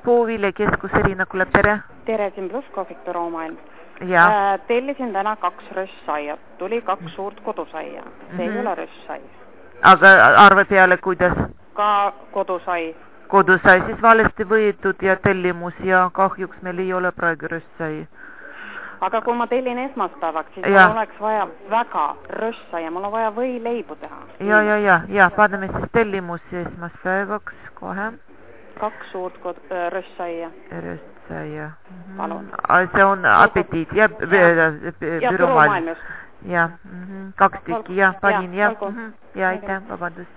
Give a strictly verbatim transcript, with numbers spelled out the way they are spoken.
Puuviljakeskus Elina-Kulle, tere. Tere, siin pluss kohvik Roomailm. Ja. Tellisin täna kaks rösssaiat. Tuli kaks suurt kodusaia. See ei ole rösssai. Aga arve peale kuidas? Ka kodusai. Kodusai siis valesti võetud ja tellimus ja kahjuks meil ei ole praegu rösssai. Aga kui ma tellin esmaspäevaks, siis mul oleks vaja väga rösssai ja mul on vaja võileibu teha. Ja, ja, ja, ja, paneme siis tellimusi esmaspäevaks kohe. Kaks suurt rössaia. Rössaia. Palun. See on apetiit ja Virumaal. Ja, kaks tükki ja panin ja. Ja, aitäh, vabandust.